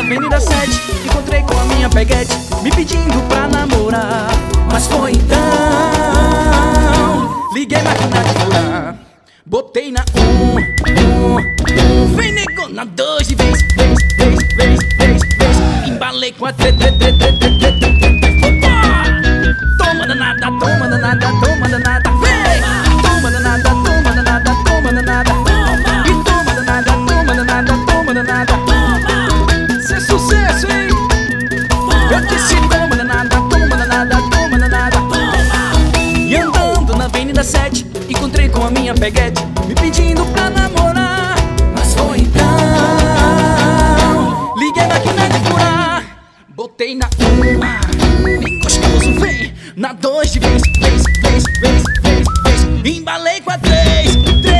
Avenida 7, encontrei com a minha peguete, me pedindo pra namorar. Mas foi então, liguei máquina de furar, botei na 1, vem nego na 2 e vez, embalei com a 3, toma danada, toma danada, toma danada, vem, toma danada, toma danada, toma danada, e toma danada, toma danada, toma danada. Isso é sucesso, hein? Eu disse toma danada, toma danada, toma danada. E andando na Avenida 7, encontrei com a minha peguete, me pedindo pra namorar. Mas foi então, liguei máquina de furar, botei na 1, bem gostoso, vem, na 2 de vez, embalei com a 3,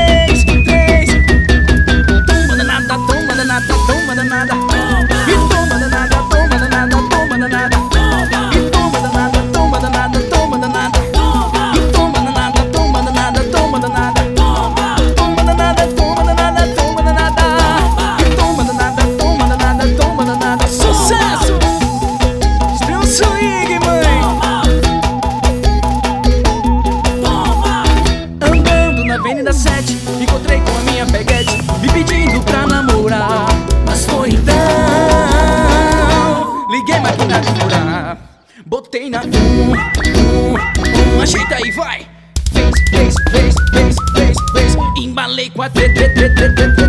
toma danada, toma danada, toma danada, e toma danada, toma danada, toma danada, e toma danada, toma danada, toma danada, e toma danada, toma danada, toma danada, toma danada, toma danada, toma danada, e toma danada, toma danada, toma danada. Sucesso! Deu um swing, mãe! Andando na Avenida 7, encontrei com a minha peguete, me pedindo pra namorar. Mas foi então, liguei máquina de furar, botei na 1, ajeita aí, vai, embalei com a 3,